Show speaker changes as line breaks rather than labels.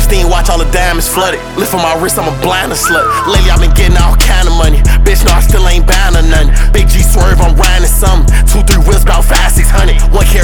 16, watch all the diamonds flooded. Lift on my wrist, I'm a blinder slut. Lately I've been getting all kind of money. Bitch, no, I still ain't bound or nothing. Big G swerve, I'm riding something. 2, 3 wheels, about 5, 600. 1K